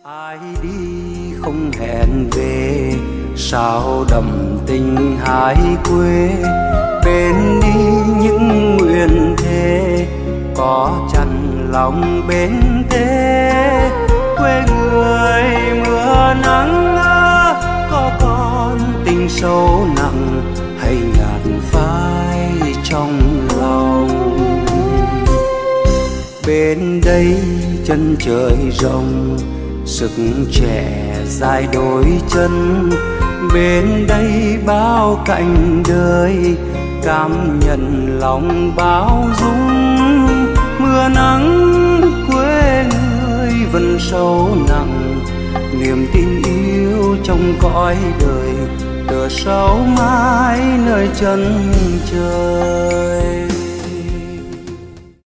Ai đi không hẹn về, sao đậm tình hai quê. Bên đi những nguyện thề, có chăn lòng bên thế. Quê người mưa nắng có con tình sâu nặng, hay nhạt phai trong lòng. Bên đây chân trời rộng, sức trẻ dài đôi chân. Bên đây bao cảnh đời, cảm nhận lòng bao dung. Mưa nắng quê người vẫn sâu nặng, niềm tin yêu trong cõi đời tựa sâu mãi nơi chân trời.